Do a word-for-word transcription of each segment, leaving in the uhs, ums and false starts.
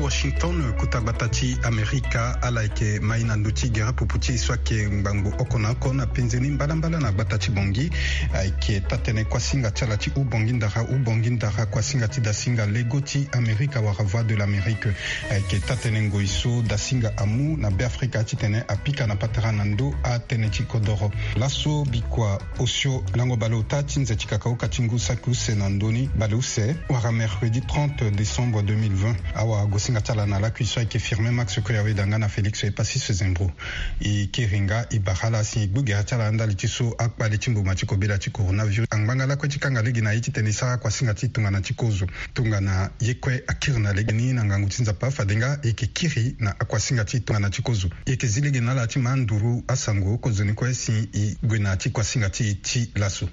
Washington kutabatati Amerika alaike maina nduti gera puputi swake mbangu okona kona penzeni mbalambala na batati bongi aike tatene kwa singa chalati ubongi ndara ubongi ndara kwa singa ti dasinga legoti Amerika wa voix de l'Amérique aike tatene ngoiso dasinga amu na be Afrika titene apika na patara nando a tene chikodoro laso bikwa osio lango balota tinze chikakao katingu sakuse nandoni baluse wara mercredi trente décembre deux mille vingt awa gosinga tala na la cuisson qui firme Max Koyawe dangana Félix et Passis Zembro et Keringa et Bahala si bugera tala anda litiso akpa litimbo matiko bela ti coronavirus anganga la kweti kanga legi na iti tenisa kwa singa ti tunga na tikozo tunga na yekwe akirna legi ni na ngangu tinza pa fadenga eke kiri na akwa singa ti tunga na tikozo eke zilegi na la ti manduru asango kozoni kwa si i gwena ti kwa singa ti ti laso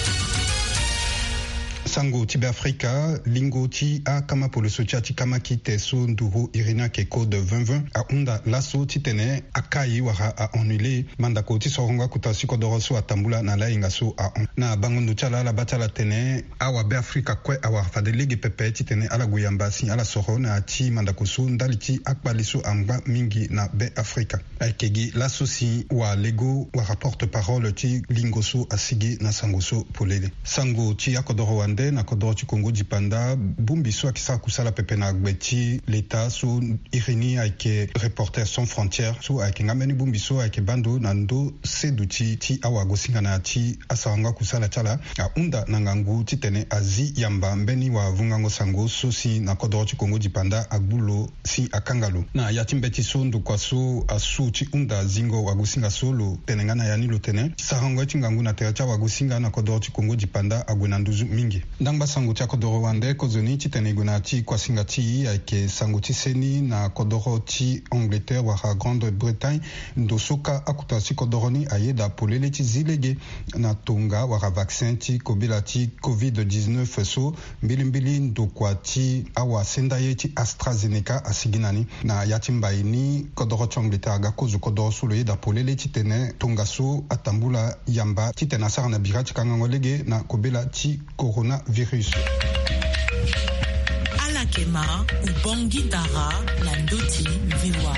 sango tibe Afrika lingo ti a kama polo sotia ti kama ki teso nduru irina ke code vingt vingt a unda laso ti tene akai wara a annulé mandako ti soronga kuta siko doroso atambula na la inga so a on na bangondo chala la batala tene awa be Afrika kwe awa fade lege pepe ti tene ala goyamba si ala soro na ti mandako so ndali ti akpali so amba mingi na be Afrika akegi laso si wa lego wa rapporte parole ti lingo so asigi na sango so polele sango ti akodoro wande na kodoro ti Congo dipanda bumbi so akisa kusala pepe na gbeti l'État so irini ayeke Reporters sans frontières so ayeke ngameni bumbi so ayeke bando na ndo sedu ti ti awa gosinga na ti asanga kusala tala a unda na ngangu ti tene azi yamba mbeni wa vungango sango so si na kodoro ti Congo dipanda agbulo si akangalo na ya ti mbeti so ndukua so asu ti unda zingo wa gosinga so lo tene nga na ya ni lo tene sarango ti ngangu na tere ti awa gosinga na kodoro ti Congo dipanda agwe na nduzu mingi ndangba sango ti akodoro wande kozoni ti tene gue na ti kuasinga ti ayeke sango ti seni na kodoro ti Angleterre wara Grande-Bretagne ndo so ka akuta si kodoro ni ayeda polele ti zilege na tonga wara vaccin ti kobela ti covid dix-neuf so mbilimbili ndokua ti awa senda ye ti AstraZeneca asigi na ni na ya ti mbai ni kodoro ti Angleterre aga kozo kodoro so lo yeda polele ti tene tonga so atambula yamba ti tene asara na bira ti kangango lege na kobela ti coronavirus. Alakema ubongi dara la ndoti viwa.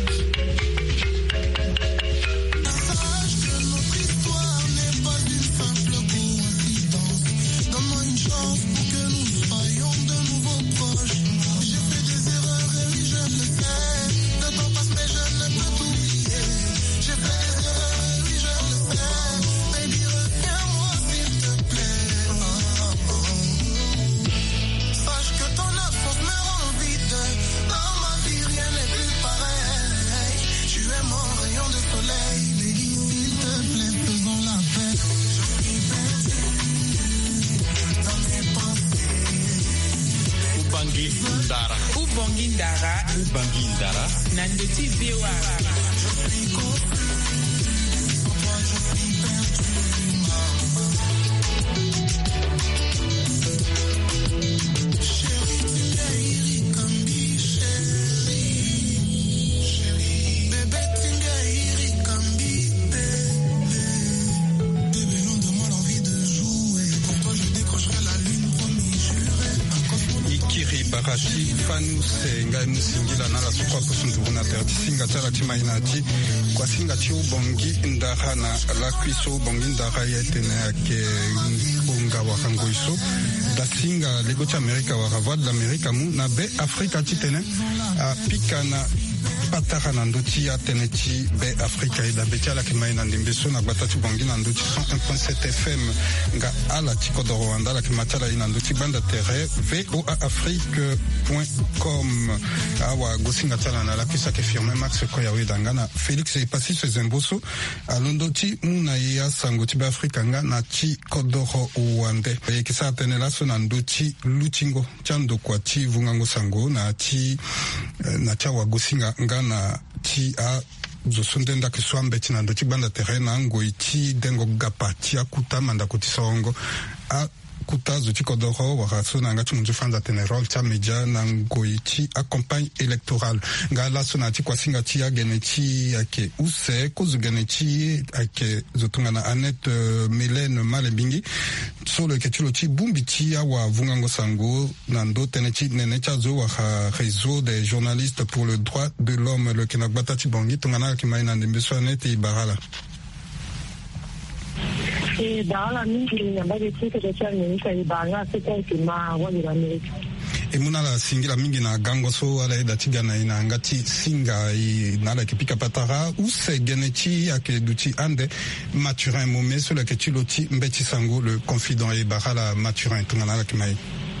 Ubangindara. Ubangindara. Ubangindara. Nandoti Viwa. Barashi fanu se ngai musingila na la sukwa kusundu na terti singa tala ti maina ti kwa singa ti ubongi ndara na la kwiso ubongi ndara yetene ake unga wakangoiso da singa lego ti Amerika wara voix de l'Amérique mu na be Afrika ti tene a pika na patara na ndoti ya tene ti be Afrika e da beti ala ke maina ndimbe so na gbata ti bongi na ndoti cent un point sept F M nga ala ti kodoro wanda ala ke matala ina ndoti banda terre voa afrique point com awa gosinga tala na la kuisa ke firme Max Koyawe dangana Félix e Passis Zemboso alondo ti muna ya sango ti be Afrika nga na ti kodoro wande e ke sa tene la so na ndoti lutingo chando kwa ti vungango sango na ti na ti awa gosinga nga na ti a zo sondenda ke swambe ti na ndo ti gbanda terrain na ngoi ti dengo gapa ti akuta mandako ti songo a kuta zuti kodoro waraso na ngati munzu fanza tenerol cha media na ngoichi a campagne électorale ngala sona ti kwasinga ti ageneti ake use kozu geneti ake zotungana Annette uh, Mélène Malembingi solo ke chulo ti bumbi ti awa vungango sango na ndo teneti nene cha zo wa réseau des journalistes pour le droit de l'homme le kenagbata ti bongi tungana ki maina ndembeso Annette Ibarala. E dala mingi ambaye kitu cha chani nika ibanga sita kima wali la Amerika. E muna la singila mingi na gango so ala eda tigana ina ngati singa i nala kipika patara ou se geneti ake duti ande Mathurin Momé so la ketuloti mbeti sango le confident e barala Mathurin tungana la kimai.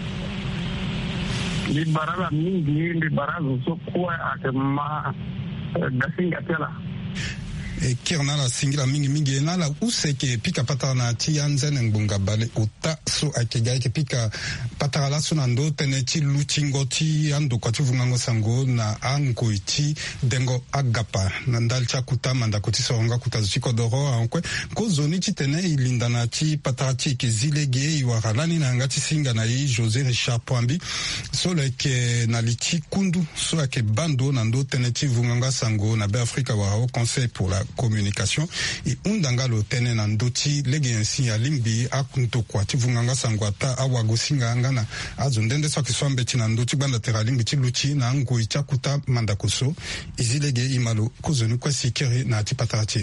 Li barala mingi li barazo so kwa ake ma da singa tela. E kirna la singila mingi mingi na la useke pika patara na ti anzen ngbunga bale uta so akega ke pika patara la so nando teneti lutingo ti ando kwa ti vungango sango na ango iti dengo agapa nandal cha kuta manda koti songa kuta ziko doro ankwe ko zoni ti tene ilinda na ti patara ti ke zilege iwaralani na ngati singa na i José Richard Poambi so le ke na liti kundu so ake bando nando teneti vunganga sango na be Afrika wa au conseil pour la communication et undanga lo tene na ndoti lege yansi ya limbi akunto kwa ti vunganga sangwata awago singa ngana azondende so kiswambe ti na ndoti banda tera limbi ti luchi na ngoi cha kuta mandakoso izilege imalo kozonu kwa sikere na ti patarati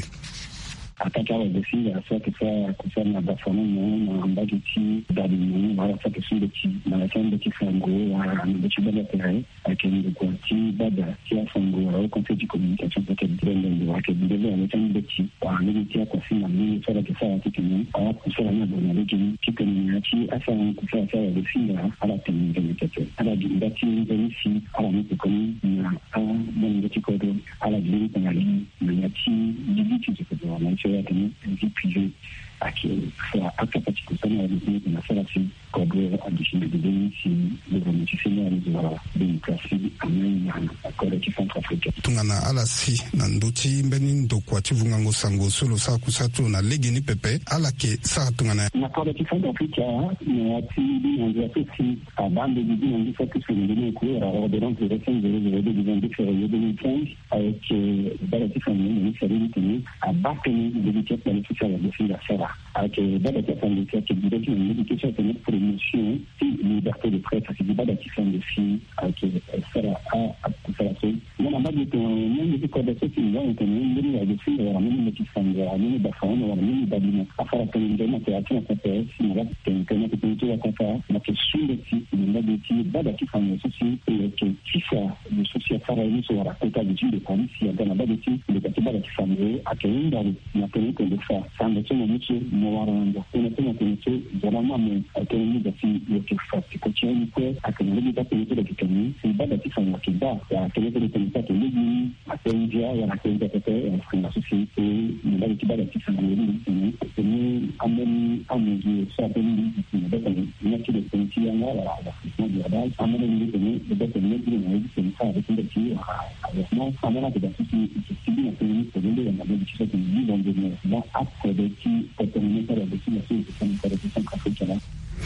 ataka wa desi ya sa kisa kusa na bafano mo na ambaji ti dali mo wala sa kesu de ti na la sande ti sango ya na de ti bada tere akende ko ti bada ti sango au conseil de communication peut être drende de wa ke de le na sande ti wa ni ti ko si na ni sa la kisa ti kini a ko sa na do na le kini ti kini ti asa ko sa sa de singa ala teni de tete ala di da ti de si ala ni ko ni na a de ti ko do ala di ni na ni na ti di ti ko do na ya tani vie privée à qui soit accepté que ça n'a pas été na sala si kodwe addition de deni si le gouvernement de la démocratie amène à collectif centrafricain tungana ala si na ndoti mbeni ndokwa tivungango sango solo sa kusatu na legeni pepe ala ke sa tungana na collectif centrafricain na ti na si à bande de dit on dit ça que c'est une cour à ordonnance de récent de de vingt-deux février deux mille quinze avec collectif centrafricain à bâtonner de l'équipe politique à la défense de Sarah avec Badati Fondation qui dit que l'éducation est une promotion de liberté de presse c'est Badati Fondation avec Sarah à Sarah non on va dire que même les codes qui vont être mis à dessus la même qui sont la même bafon la même badina à faire que une démonstration à faire si on va tenir que plutôt à faire la question de si on va dire que Badati Fondation c'est que qui ça le souci à faire une sur la comptabilité de police il y a dans la Badati le Badati Fondation à que une dans la télé que de faire ça me semble monsieur Moaranda on a tenu que vraiment mais à que nous de si le que fait que continue que à que nous de tenu de que nous c'est Badati Fondation qui va à que les téléspectateurs que nous à India et à la téléspectateur en la société nous va équiper Badati Fondation que nous amène à nous ça peut nous nous qui de penser en là la de la base amène nous de nous de de nous de c'est ça avec une petite avec moi ça m'a été d'activité qui bien que nous pour nous on a des choses que nous dans des là après des qui terminer par la destination de cette centrafricaine.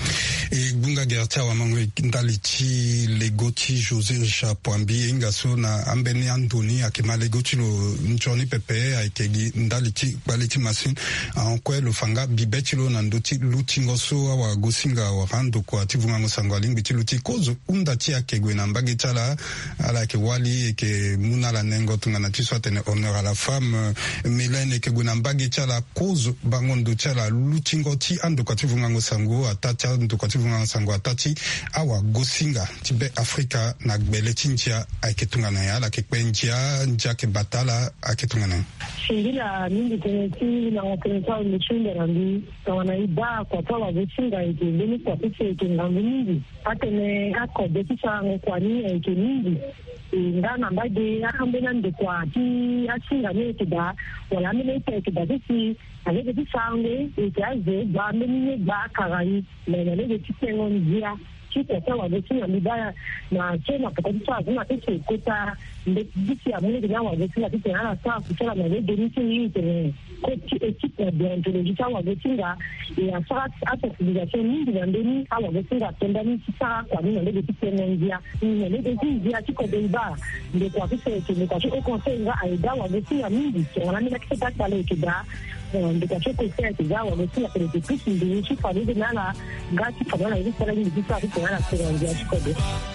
E bunga gertia wa mangwe ndalichi legoti José Richard Poambi ingaso na ambeni Antoni akema legoti lo nchoni pepe aikegi ndalichi baliti masin ankwe lo fanga bibeti lo nandoti lutingo so wa gosinga wa rando kwa tivunga ngosangwa lingbi ti luti kozo undati akegwe na mbagi tala ala ke wali ke muna la nengo tunga na tiswa tene honneur à la femme Mélène ekegwe na mbagi tala kozo bangondo tala lutingo ti ando kwa tivunga ngosangwa atati ando kwa vunga sangwa tati awa gosinga tibe Afrika na gbele tinja aketunga na yala ke kwenja nja ke batala aketunga na shingila mingi teneti na wapenza umechunga rambi na wanaiba kwa tawa gosinga ike mbeni kwa pise ike ngambi mingi atene ako betisa ngokwani ike mingi ngana mbage akambena ndekwa ti asinga neke da wala mene ike da disi ale de sangue ike aze ba mene ba karai mene le de tengo njia kitu kwa wagesi na bidaya na chema kwa sababu na pesa kota ndisi ya mwili na wagesi na pesa na saa kuchana na leo nisi hii tena kwa equipe ya biologie kwa wagesi na ya saa hata civilisation nyingi na ndani kwa wagesi na tenda ni saa kwa nini ndio kitu ndia ni ndio ndia kiko deiba ndio kwa kisa kile kwa hiyo konsenga aida wagesi na mingi kwa nini nakita pale kida ndikacho kufanya kizao wamesema kwenye kipisi ndio nchi familia nala ngati kama hivi sana hivi visa hivi na sera ndio chikodo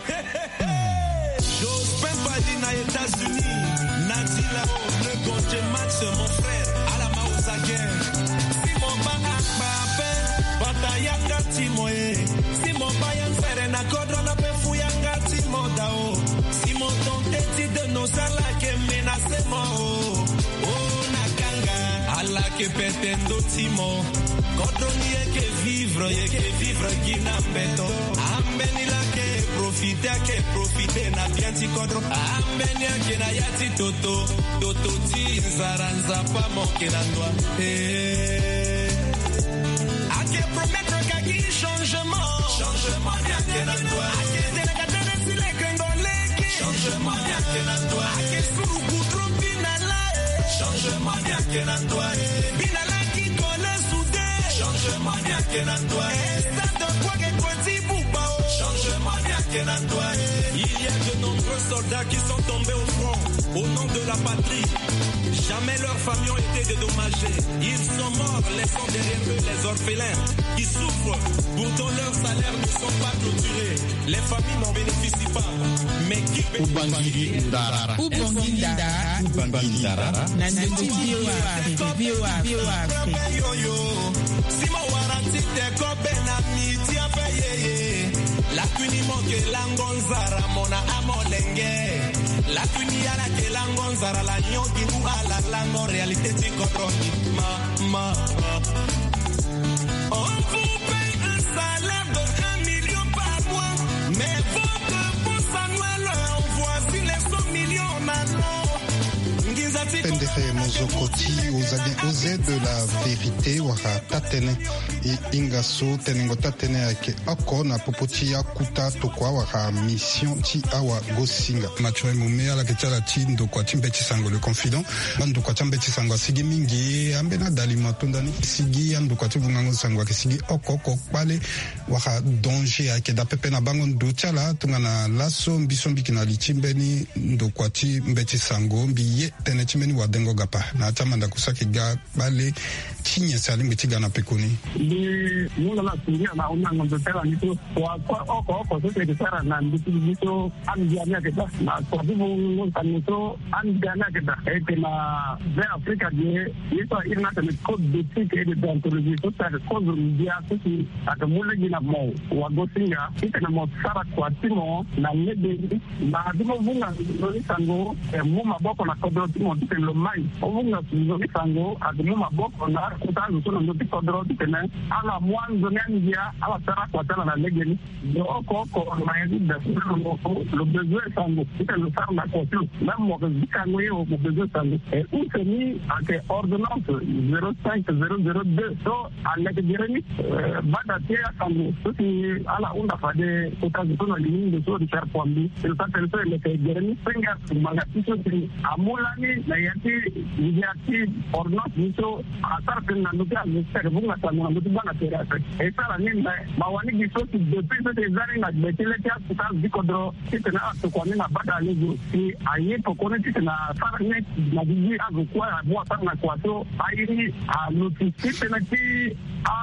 Jospin Bali na États-Unis Natila le gonje Max mon frère à la Mausage Simon Banga Bape Bataya ngati moye Simon Bayan fere na kodro na pefu ya ngati modao Simon tonteti de nos ala que menace mo ala que petendo timo Kodroni e que vivre e que vivre gina beto Ambeni la que profite que profite na pianti kodro Ambeni a que na yati toto Toto ti zaranza pa mo que na doa Eh A que promettre kaki changement Changement ya que na doa A que delegatene sile kengoleki Changement ya que na doa A que suru kutro pinala Changement ya que na doa Pinala ki kole soudé Changement ya que na doa Estado kwa que kwenti bouba Changement ya que na doa Il y a de nombreux soldats qui sont tombés au front Au nom de la patrie Jamais leurs familles ont été dédommagées Ils sont morts, laissant derrière eux les orphelins Qui souffrent, pourtant leurs salaires ne sont pas clôturés Les familles n'en bénéficient pas Mais qui Ubangui Ndara Ubangui Ndara Ubangui Ndara Nandoti Biwa Biwa Biwa Simo waranti te kobe na miti apeye La kuni moke langonzara mona amolenge La kuni ala ke langonzara la nyongi u ala lango réalité ti kodroni ma ma On vous paye un salaire de un million par mois Mais votre bourse annuelle voici les cent millions maintenant Pendere Mozokoti osé de la vérité wara tatene et ingaso tenengo tatene ake ako na popoti ya kuta tokwa wara mission ti awa gosinga macho mume ala ketala tindo kwa timbe tisango le confident bando kwa timbe tisango sigi mingi ambena dali matunda ni sigi ando kwa tibunga sango ke sigi okoko pale wara danger ake da pepe na bango ndutala tungana laso mbiso mbikina lichimbeni ndo kwa timbe tisango mbiye tene chimeni wa dengo gapa na chamanda kusaki ga bale chinya salimbi tiga na pekuni ni muna na tingia na una ngombe tela nito kwa kwa oko oko sote kisara na ndito nito andiania keda na kwa dibu ngonta nito andiania keda ete na ve Afrika die ito ina tene code d'éthique et de déontologie so ta cause mondiale sisi akamule gina mo wa gosinga ite na mo sara kwa timo na lebe na dibu vunga noni sango mu maboko na kodro timo tite lo mai ovunga noni sango adamu maboko na kutana sono ndo kodro tite na ala mwanzo nyangia ala sara kwa tala na legeni do oko oko na yidi da le besoin sango tite lo sara na kotu même mo que zikango yo mo besoin sango et où c'est mis à que ordonnance zéro cinq zéro zéro deux so aleke jeremi bada tia sango sosi ala unda fade kutazi sono lini de so richard kwambi il s'appelle so le jeremi penga magati so amulani na yati yati ordonnance niso atar na nuka ministère bunga sango na bana tera et ça la nime mawani giso depuis ces années na betele tia kutazi dikodro kitena to kwa na bada lego si aye pokone kitena fara ne na diji azukwa mo sana kwa so airi a notice na ti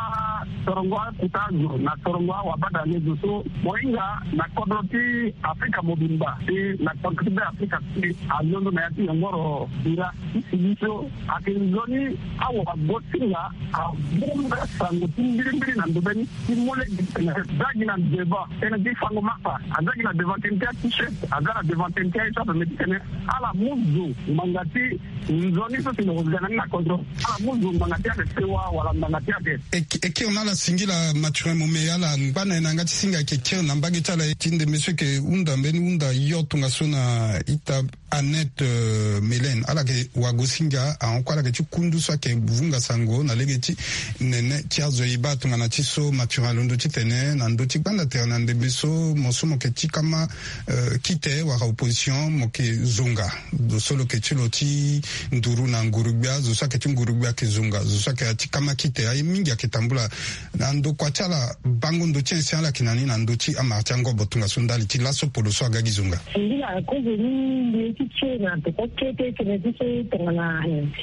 a torongwa kutazo na torongwa wa bada lego so moinga na kodoti Afrika mobimba e na kodoti Afrika ti a londo na yati ngoro dira isiso akinzoni awa botinga a bomba sango timbiri na ndobeni timole na dagi na deba ena di fango mapa azagi na devant tenta t-shirt azara devant tenta ça peut mettre ala muzu mangati nzoni so tino ngana na kontro ala muzu mangati ya sewa wala mangati ya eke on a la singila mature momeya la ngana na ngati singa ke ke na mbagi tala tinde monsieur ke unda mbeni unda yotunga sona ita Annette uh, Melen ala ke wagosinga ankwa ala ke chikundu so ke vunga sango na legeti nene tiazo iba tungana chiso matura londo chitene na ndo chikbanda terna ndebeso mosomo ke chikama uh, kite waka opposition moke zonga do solo ke chiloti nduru na ngurubia zo sa ke ngurubia ke zonga zo sa ke chikama kite ay mingi akitambula na ndo kwa chala bango ndo chensi ala kinani na ndo chi amartango botunga sondali ti laso polo so agagi zonga ndila ko ni che na te ko che te che ne dice tona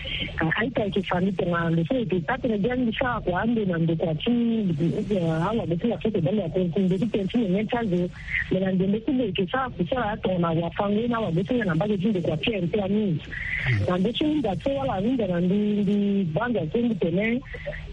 ai kai che fanno tona le sue che state ne già di fa quando non do qua ci alla de la che bella con con de pensi ne caso le nan de che sa che sa tona wa fango na wa de na ba de de qua che en piani na de che da che wala ni da ndi di banga che ndi tene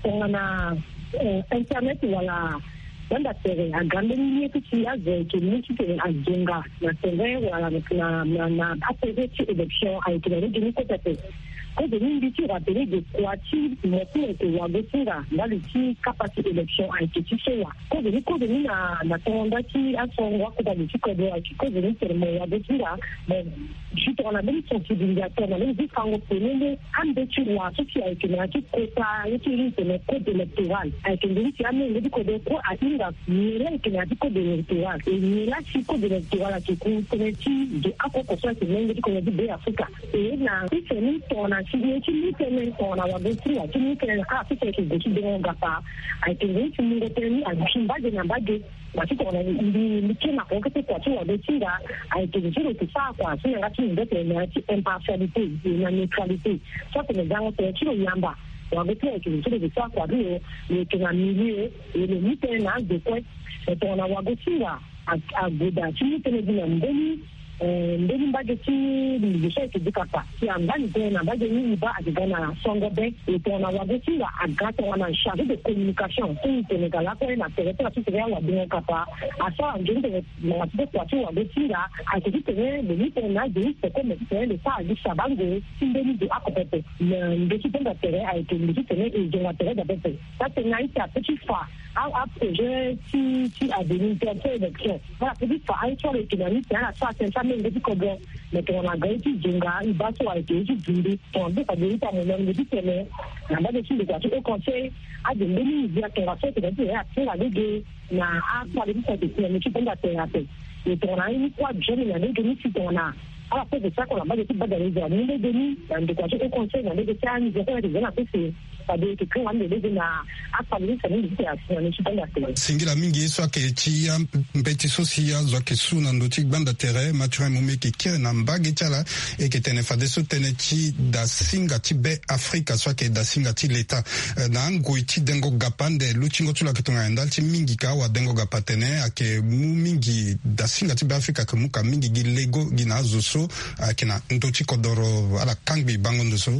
tona internet wala Banda tere agande ni kuti aze ke ni kuti ajenga na tere wala na na na apeze ci election ay kile ni ko tete ko de ni biti wa tere de kwati mo ko te wa gosinga bali ci capacity election ay ke ci sewa ko de ni ko de ni na na tonda ci asonga ko de ci ko de ci ko de ni tere mo wa gosinga mais je te on a même sensibilisateur na même kango penende ande ci wa ci ay ke na ci ko ta ci ni te ko de electoral ay ke ni ci ame ni ko de ko a ni le que na diko de electoral e ni la chico de electoral que ku teneti de akoko so que nem diko de be Africa e na se ni tona si ni chi ni tene tona wa de tri a chi ni tene ka se ke de chi de ngapa ai te ni chi ni de tene a chimba de na bage ma chi tona ni ni chi na ko ke kwa chi wa de chi da ai te ni chi sa kwa si na chi de tene chi impartialité na neutralité so que les gens te chi yamba wabete ke nchile de kwa kwa dio ni kina milieu ile mite na de kwa to na wagosinga agoda chimite ne dina mbeni ndeni mbageti nibisha ke dikapa si ambani tena mbage ni ba agana songo be to na wagosinga agata wana charge de communication tout tene kala ko na tereta tu tene wa dinga kapa asa ngende na tete kwa tu wagosinga akiti tene de mite na de se ko mete le sa di sabango simbeni de akopete ndeki tenda tere a été ndeki tene e je na tere da bete ça tena ita petit fa a a projet si si a des interfaces d'élection voilà petit fa a sur le kinani tena ça ça ndeki ko go mais on a gaiti jinga ibaso a été jindi on de pas de ta mo ndeki tene na ba de si de kwa tu au conseil a de ndeni dia que va faire de dire a la de na a kwa de ça de tene tu tenda tere a te et on a une quoi jeune na de ni si on a à la fin de ça qu'on a pas de type de ni les demi dans des quoi au conseil dans des cas ni des des na pese ça de que quand on les na a parler ça ni de ça ni pas la télé singila mingi so ke chi mpeti sosia zo ke suna ndoti banda tere mature mume ke kire na mbage chala e ke tene fade so tene chi da singa ti be Afrika so ke da singa ti leta na ngo ti dengo gapande luchingo tula ke tonga ndal ti mingi ka wa dengo gapatene ake mu mingi da singa ti be Afrika ke muka mingi gi lego gina zo akina ntochi kodoro ala kangbi bangondo so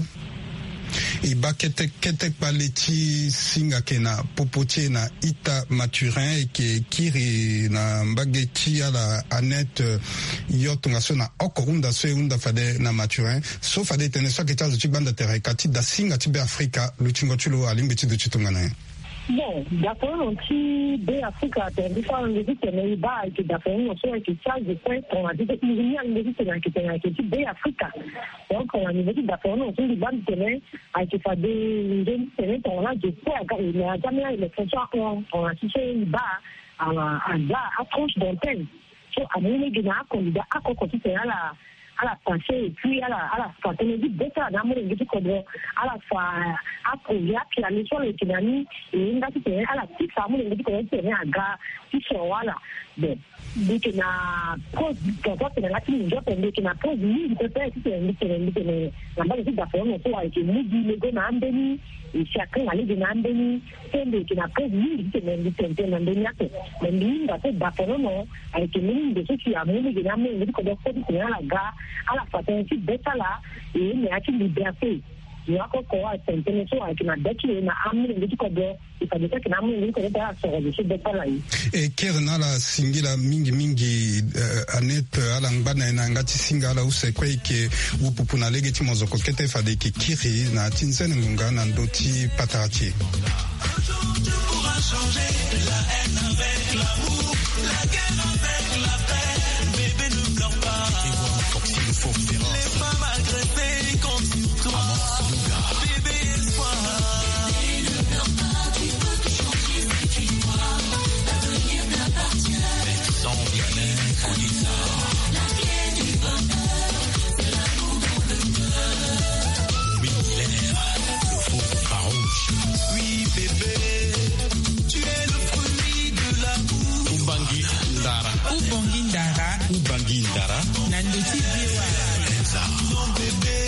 iba kete kete paleti singa kena popotie na ita maturin ke kiri na mbageti ala Annette yotunga so na okorunda so unda fade na maturin so fade tene so keta zo chibanda tere kati da singa tibe Afrika luchingo chulo alimbeti do chitunga na bon d'accord on ti be Afrika te différents les qui ne ba qui d'accord on soit qui charge de point on a dit que il y a une visite là qui est qui be Afrika donc on a une visite d'accord on dit ban tene a qui fait des des tene on a de quoi il y a jamais le françois on a cherché ba à à là approche d'antenne so à mon gina candidat à quoi qui est là à la pensée et puis à la à la fa tene di beta na mo ngi ko do à la fa approuver puis la mission le kinani et nga ti tene à la ti fa mo ngi ko tene aga ti so wala de de na cause que ça c'est la ti njo pende que na cause ni de peut ti tene tene tene na ba ti da fa no so ai ki ni di le go na ambeni e chacun ali de na ambeni tende que na cause ni di tene di tene na ambeni ate mais ni nga te da fa no ai ki ni de ci a mo ngi na mo ngi ko do ko ti tene la ga à la fin c'est bêta là et mais à qui liberté il y a encore quoi c'est intéressant avec ma dette et na amne ngi ko do il faut dire que na amne ngi ko da so c'est bêta là e kerna la singila mingi mingi Annette ala ngana na ngati singala use kweke upupu na legeti mozoko kete fade ki kiri na tinsene ngunga na ndoti patati pour changer la haine avec l'amour la guerre avec la paix bébé ne pleure pas et voilà Foxy le faux ferrant Ubangindara Nandoti Biwa Mon bébé,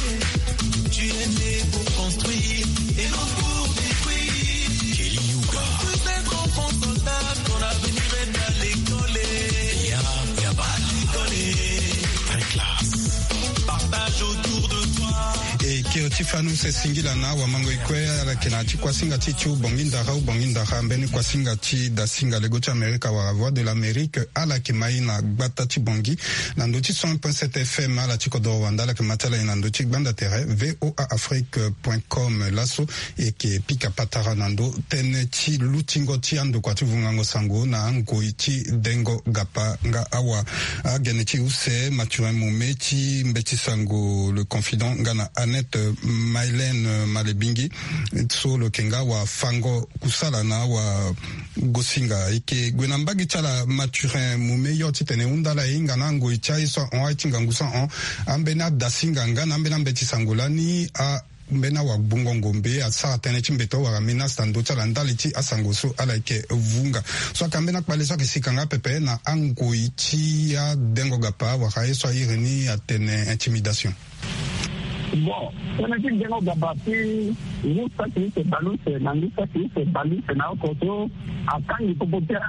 tu es né pour construire et non pour détruire. Kelly Yuga Tous ces enfants soldats, ton avenir est à l'école. Ya Yabal L'école, très classe. partage autour de toi. E kiroti fanu se singila na wa mango ikwe ala kenachi kwa singa chi chu bongindara u bongindara mbeni kwa singa chi da singa lego cha Amerika wa voix de l'Amérique ala kimai na gbata chi bongi na ndochi cent un point sept F M ala chi kodo wanda ala kematala ina ndochi gbanda tere voa afrique point com laso e ke pika patara nando tene chi lutingo chi ando kwa tuvungango sango na ango ichi dengo gapa nga awa agene chi use Mathurin Moumé chi mbeti sango le confident ngana Annette Mylène Malebingi solo kenga wa fango kusala na wa gosinga ike gwenambagi chala Mathurin Moumé yoti tene undala inga nango ichai so on aitinga ngusa on ambena dasinga ngana ambena mbeti sangolani a mbena wa bungo ngombe asa tene chimbeto wa mina stando chala ndali chi asangoso alaike vunga so akambena kwale so kisikanga pepe na ango ichi ya dengo gapa wa kaeso ireni atene intimidation. Bon, on a dit que nous avons battu, nous avons fait ce ballon, nous avons fait ce ballon, nous avons fait ce il faut porter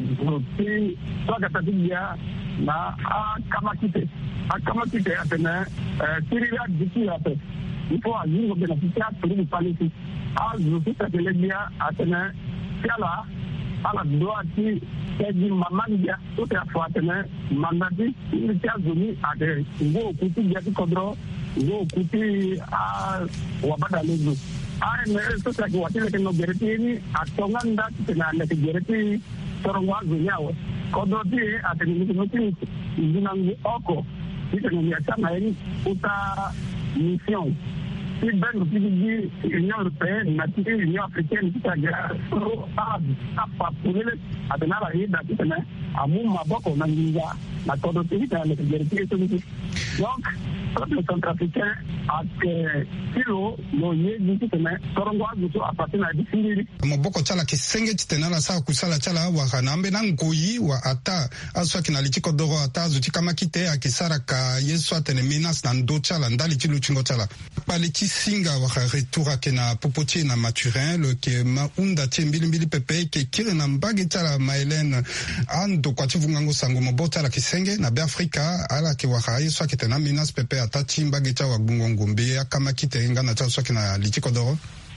soit que tu as na a kamakite a kamakite a tena tiriya diki a te il faut agir au bénéficiaire pour nous parler ici a je suis à télé bien a tena kala ala doa tiedi mamania tout à fois tena mandati il tient zoni a de ngo kuti dia kodro ngo kuti a wabada lezo a ne so sa ko watele no gereti ni atonga nda tena le gereti torongwa zonyawo kodro ti a tena ni muti ndinangu oko tena ni chama ni uta mission si ben nous dit l'Union européenne na tiki l'Union africaine qui a géré a a papule a tena la ida tena amu maboko na nginga na kodro ti tena le gereti to donc le centrafricain a que kilo lo yezi tena torongwa guto apatena disiri moboko chala kisenge tena la sa kusala chala wa kanambe na ngoyi wa ata aswa kina lichiko doro ata zuti kama kite akisara ka yeso atene menas na ndo chala ndali chilu chingo chala pale kisinga wa retour kena popoti na Mathurin le ke maunda timbili mbili pepe ke kire na mbagi chala Mylène ando kwa tivungango sango mobota la kisenge na be Afrika ala ke wa yeso kitena menas pepe atati mbagi cha wa bungo ngombe kama kite ngana cha swa kina lichiko doro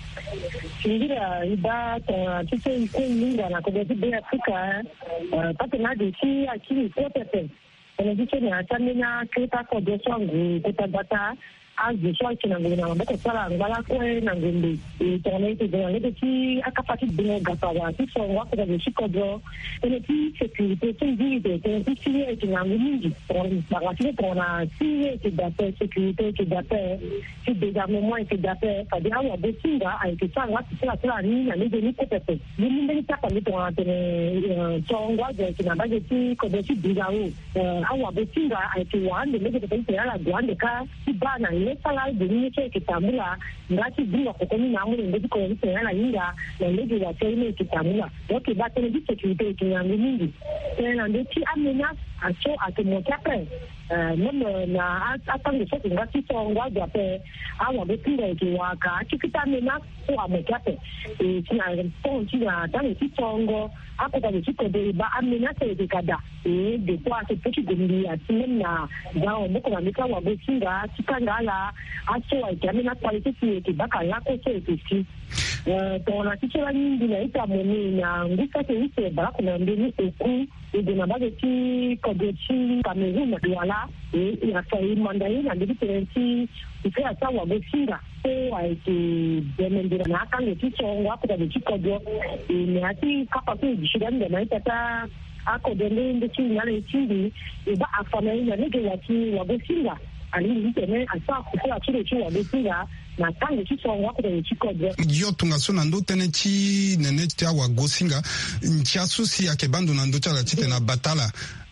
Ngira ida tuse ikuinga na kwenye tibe ya Afrika pate na disi akili kotepe kwenye disi ni atamina kita kode swangu kutabata azi swa kina ngina mbako sala ngala kwe na ngumbi itonete de ngede ti akapati bingo gapawa ti so wako da chikodo ene ti sécurité sécurité ene ti siye kina ngumbi pour bagati pour na siye ki date sécurité ki date ki désarmement ki date ka dia wa besinga ai ki sanga ti sala sala ni na ni ni kotepe ni ni ni ta pali pour antene chongwa de kina bagati ko de ti bigawo awa besinga ai ki wande le de pe ala gwande ka ti bana le sala de ni ke kitambula ngati binga kokoni na amule ndeti ko ni tena inga na ndeti wa tena kitambula donc ba tena di sécurité ki nyangi mingi tena ndeti amena aso atemokape même na atanga soki ngati tonga jape awa betinga ki waka kikitamena ko amokape e tina tonti na tanga ki tongo akota de kode ba amena se de kada e de kwa se petit gombi atinen na dawo moko na mika wa betinga tikangala aso wa kamena quality ki baka lako se ki eh tona kichela nyingi na ita moni na ngika ke ise ba kuna ndini eku de na ba ki kode chi Cameroun na wala e ya sai mandai na ndini tenti ifia sawa besinga ko ai ki demendira na kan ki chonga kwa de chikodo e ne ati kapa ku jishiranda na ita ako dende ndi chini yale chini ba afana ina nige wati wa besinga ali ndene asa kufua chile chile wa besinga na tango chisonga kwa de chikodo yo tunga sona ndo tene chi nene tia wa gosinga nchasu si akebando na ndo chala chite na batala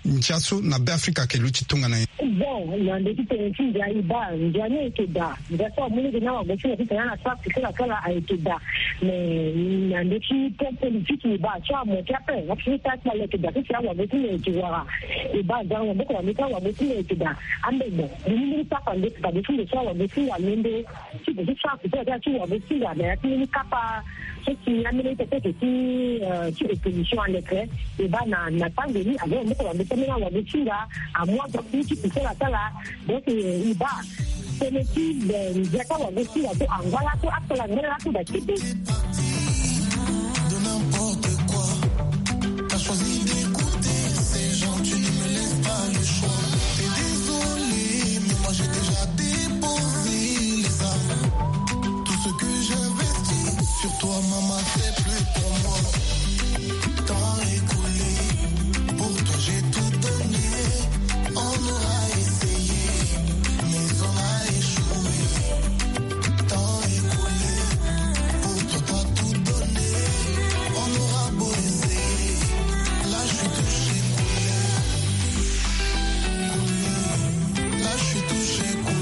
nchaso na be Afrika ke luchi tunga na bon na ndeti tenisi ya iba njane ekeda ngaso muli na wagosi na kitana na safi kila kala aikeda me na ndeti politique iba cha mo kape na kita kwa lekeda kisa wagosi na ekiwa iba zango boko wamika wagosi na ekeda ambe bo ni papa ndeti ka bifunde cha wagosi ya mende kibu cha kwa cha wagosi ya na ni kapa qui a mené peut-être qui qui opposition à l'écran et ben na na pandémie avant on va mettre na wagosi là à moi donc qui peut faire ça là donc il va c'est le type de jaka wagosi là to angala to akala ngala to da kipi Toi, maman, c'est plus pour moi. Temps écoulé, pour toi j'ai tout donné. On aura essayé, mais on a échoué. Temps écoulé, pour toi t'as tout donné. On aura beau essayer, là je suis touché coulé. Là je suis touché coulé.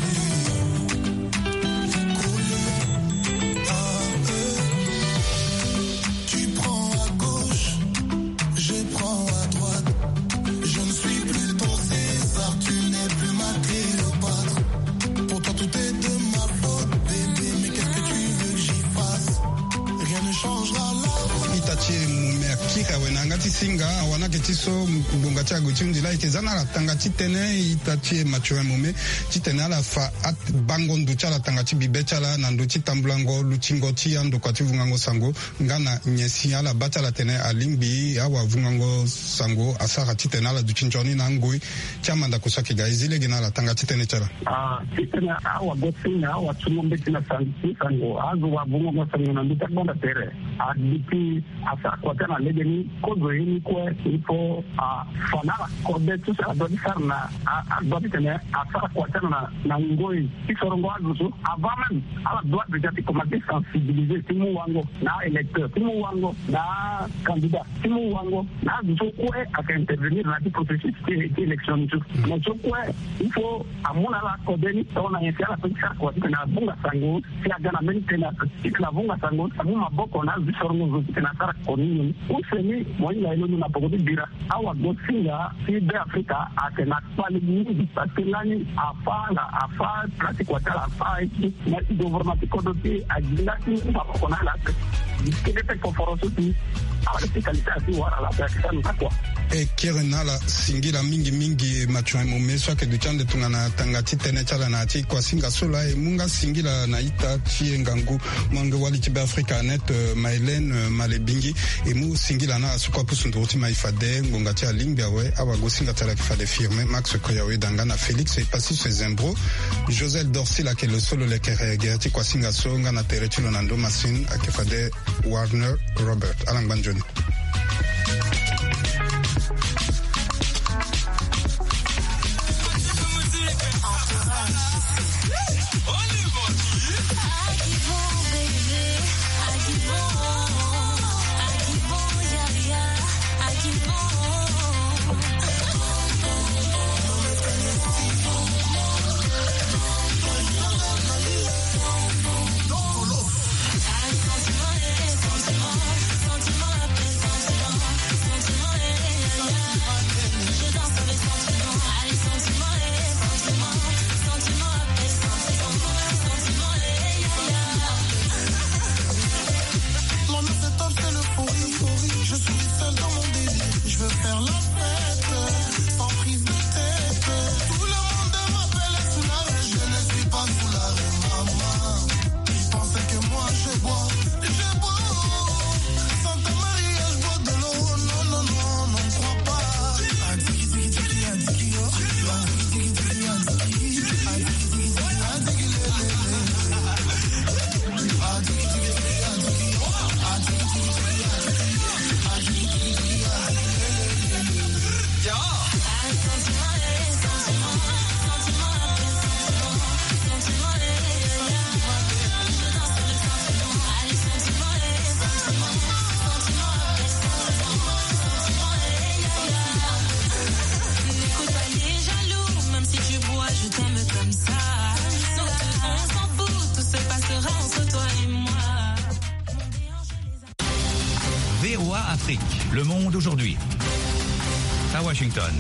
singa wana ketiso mbunga cha guchindi like zana la tanga chitene itachie machuwe mume chitene ala fa at bango nducha la tanga chibibe chala na nduchi tamblango luchingo chia ndo kwa tivungango sango ngana nyesi ala bata la tene alimbi awa vungango sango asara chitene ala duchinjoni na ngui chama nda kusaki gaizile gina la tanga chitene chala ah chitene awa gosinga awa chumombe china sango azu wa vungango sango na nducha bonda tere adiki asa kwa tena legeni kozo hini kwe ipo fanala kode tusa adodi sarna adodi tene asara kwa tena na na ngoi kisorongo azusu avamen ala doit déjà te commencer sensibiliser timu wango na électeur timu wango na candidat timu wango na azusu kwe aka intervenir na di processus qui élection tu mais je kwe il faut amona la kodeni tona yesi ala pesa kwa tena bunga sango si agana meni tena na bunga sango samu maboko na zisorongo zuti tena sara konini useni mwanya ilo na pokoti bira awa gosinga si be Afrika ate na pali mingi patilani afala afa pratique watala afa eki na gouvernement kodoti ajinda ki mapokona la diskete konforosuti awa dikalita si wara la prakisa nukakwa e kirena la singila mingi mingi machuwe mumeso ke duchande tungana tangati tene chala na ati kwa singa sola e munga singila na ita chie ngangu mange wali chibe Afrika net uh, Maylene uh, Malebingi e mu singila na asukwa pusunduruti maifade ngonga tia limbia we awa go singa tala kifade firme Max Koyawe dangana Félix e pasi se zembro Josel Dorsi la ke le solo le kere gerti kwa singa songa na terechulo nando masin akifade Warner Robert Alang Banjoni. Afrique, le monde aujourd'hui. À Washington.